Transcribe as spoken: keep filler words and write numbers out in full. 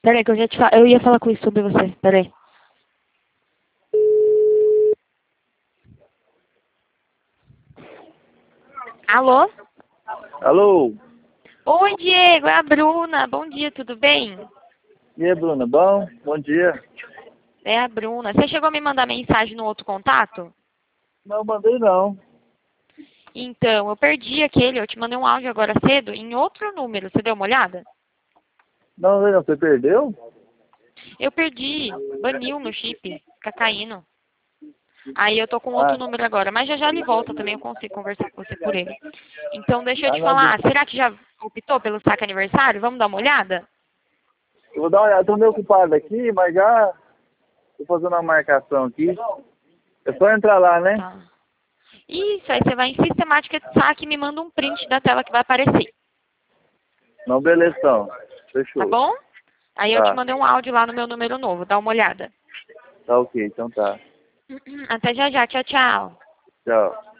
Peraí, que eu já te falo. Eu ia falar com isso sobre você. Peraí. Alô? Alô? Oi, Diego, é a Bruna. Bom dia, tudo bem? E aí, Bruna, bom? Bom dia. É a Bruna. Você chegou a me mandar mensagem no outro contato? Não mandei não. Então, eu perdi aquele. Eu te mandei um áudio agora cedo em outro número. Você deu uma olhada? Não, não, você perdeu? Eu perdi. Baniu meu chip. Fica caindo. Aí eu tô com outro Ah, número agora. Mas já já ele volta também. Eu consigo conversar com você por ele. Então, deixa eu ah te não, de- falar. Será que já optou pelo saque aniversário? Vamos dar uma olhada? eu vou dar uma olhada, tô meio ocupado aqui, mas já tô fazendo uma marcação aqui. É só entrar lá, né? Tá. Isso, aí você vai em sistemática de saque e me manda um print da tela que vai aparecer. Não, beleza então. Tá Fechou. bom? Aí eu te Tá, mandei um áudio lá no meu número novo. Dá uma olhada. tá ok, então tá. Até já já. Tchau, tchau. Tchau.